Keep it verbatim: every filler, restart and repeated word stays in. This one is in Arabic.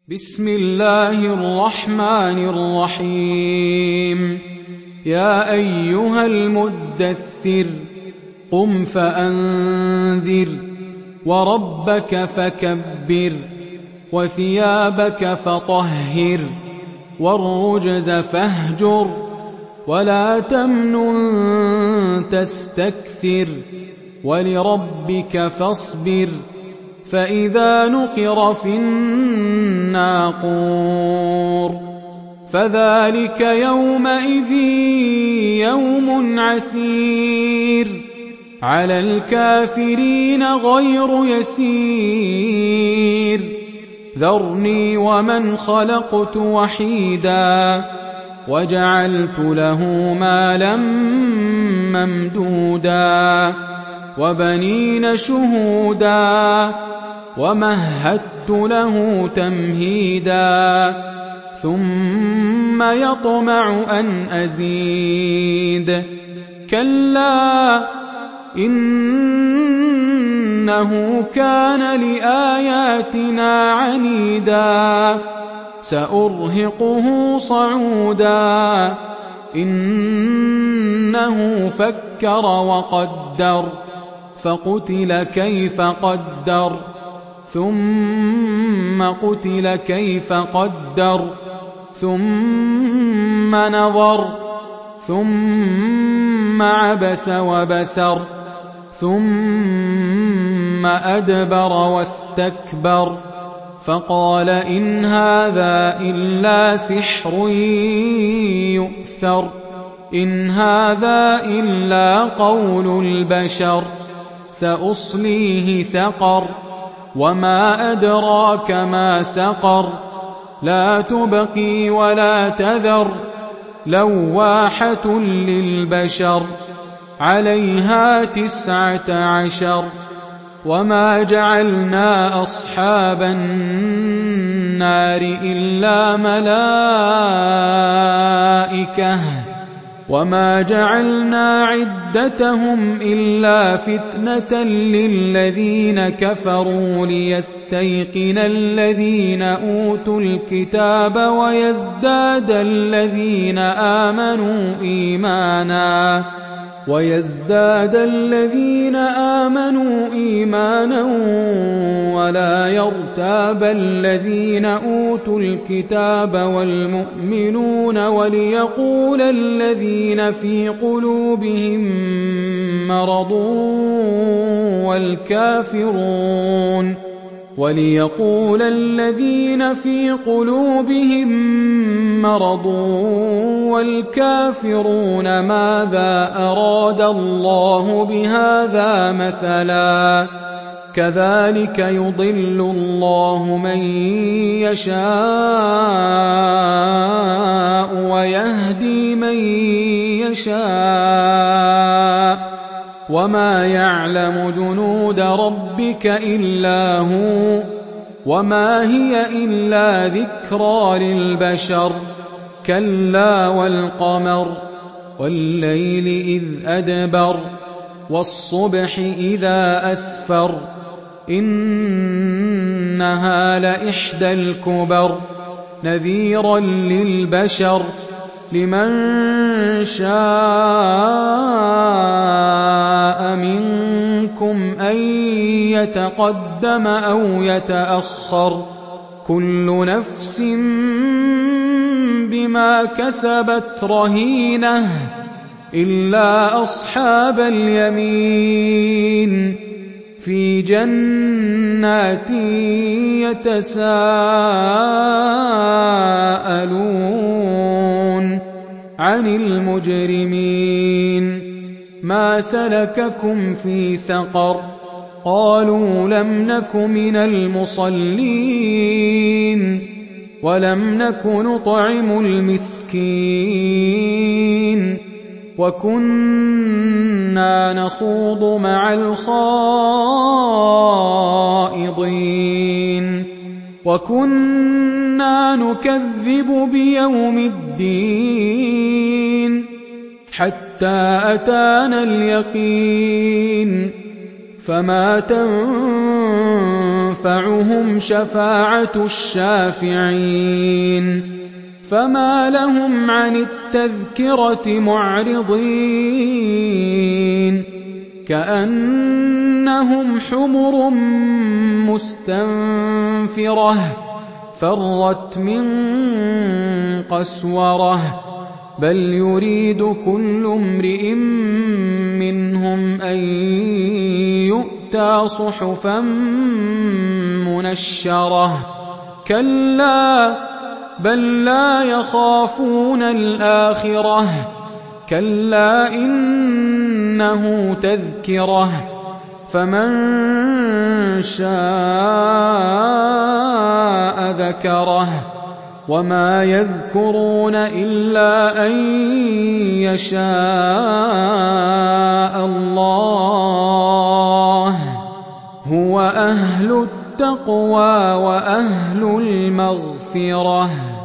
بسم الله الرحمن الرحيم يا أيها المدثر قم فأنذر وربك فكبر وثيابك فطهر والرجز فاهجر ولا تمنن تستكثر ولربك فاصبر فإذا نقر في الناقور فذلك يومئذ يوم عسير على الكافرين غير يسير ذرني ومن خلقت وحيدا وجعلت له مالا ممدودا وبنين شهودا ومهدت له تمهيدا ثم يطمع أن أزيد كلا إنه كان لآياتنا عنيدا سأرهقه صعودا إنه فكر وقدر فقتل كيف قدر ثم قتل كيف قدر ثم نظر ثم عبس وبسر ثم أدبر واستكبر فقال إن هذا إلا سحر يؤثر إن هذا إلا قول البشر سأصليه سقر وما أدراك ما سقر لا تبقي ولا تذر لواحة للبشر عليها تسعة عشر وما جعلنا أصحاب النار إلا ملائكة وما جعلنا عدتهم إلا فتنة للذين كفروا ليستيقن الذين أوتوا الكتاب ويزداد الذين آمنوا إيمانا ويزداد الذين آمنوا إيمانا ولا يرتاب الذين أوتوا الكتاب والمؤمنون وليقول الذين في قلوبهم مرض والكافرون وليقول الذين في قلوبهم مرض والكافرون ماذا أراد الله بهذا مثلا كذلك يضل الله من يشاء ويهدي من يشاء وما يعلم جنود ربك إلا هو وما هي إلا ذكرى للبشر كلا والقمر والليل إذ أدبر والصبح إذا أسفر إنها لإحدى الكبر نذيرا للبشر لمن شاء منكم أن يتقدم أو يتأخر كل نفس بما كسبت رهينة إلا أصحاب اليمين في جنات يتساءلون عن المجرمين ما سلككم في سقر قالوا لم نك من المصلين ولم نك نطعم المسكين وكنا نخوض مع الخائضين وكنا نكذب بيوم الدين حتى أتانا اليقين فما تنفعهم تنفعهم شفاعة الشافعين فما لهم عن التذكرة معرضين كأنهم حمر مستنفرة فرت من قسورة بل يريد كل امرئ منهم أن يؤتى صحفا منشرة كلا بل لا يخافون الآخرة كلا إنه تذكرة فمن شاء ذكره وما يذكرون إلا أن يشاء الله هو أهل التقوى وأهل المغفرة.